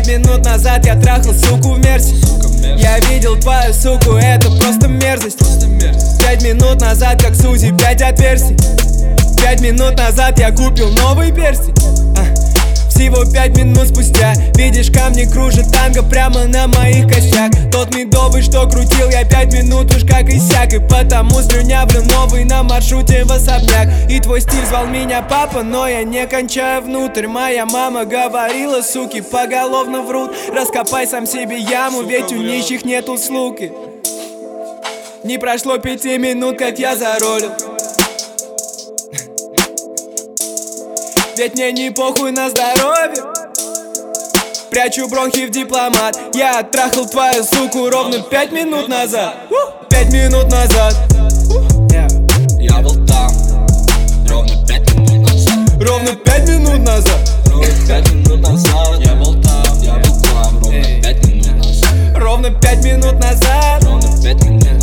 5 минут назад я трахал суку в мерсе. Я видел твою суку, это просто мерзость. 5 минут назад, как Сузи, 5 отверстий. 5 минут назад я купил новый перстень. Всего 5 минут спустя видишь, камни кружат танго прямо на моих костях. Тот медовый, что крутил я 5 минут уж как иссяк. И потому слюнявлю новый на маршруте в особняк. И твой стиль звал меня папа, но я не кончаю внутрь. Моя мама говорила, суки поголовно врут. Раскопай сам себе яму, ведь у нищих нету слуги. Не прошло 5 минут, как я заролил. Ведь мне не похуй на здоровье. Прячу бронхи в дипломат. Я оттрахал твою суку ровно 5 минут назад. 5 минут назад. Я был там ровно 5 минут назад. Ровно 5 минут назад. Ровно 5 минут назад. Я был там ровно 5 минут назад. Ровно 5 минут назад. Ровно 5 минут назад.